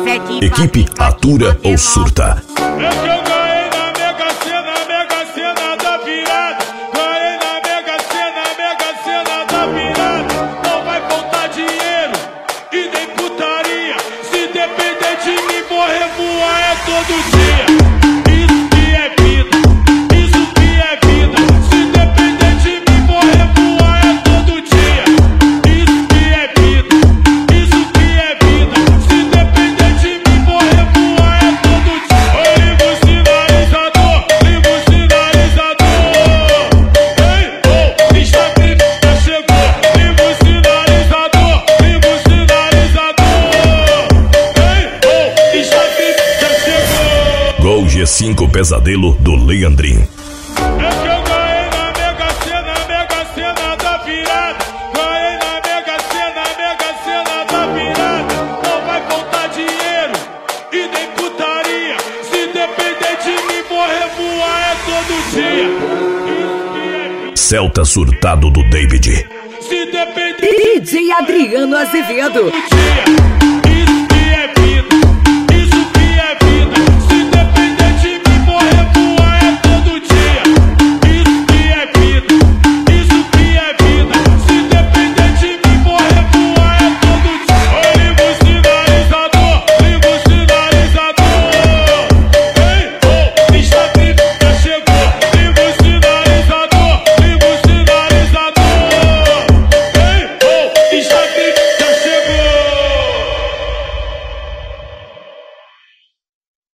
Equipe atura ou surta. É que eu ganhei na Mega Sena da virada. Ganhei na Mega Sena da virada. Não vai faltar dinheiro e nem putaria. Se depender de mim, vou revoar é todo dia. Isso que é vida, isso que é vida. Se depender de mim, vou revoar é todo dia. Isso que é vida, isso que é vida. Se depender de mim, vou revoar é todo dia. Liga o sinalizador, liga o sinalizador. Ei, oh, pista VIP já chegou. Liga o sinalizador, liga o sinalizador. Ei, oh, pista VIP já chegou. Gol G5 Pesadelo do Leandrinho. É que eu ganhei na Mega Sena da virada. Ganhei na Mega Sena da virada. Não vai faltar dinheiro e nem putaria. Se depender de mim, vou revoar é todo dia. Isso que é vida. Celta surtado do David. Se depender DJ Adriano Azevedo. todo dia.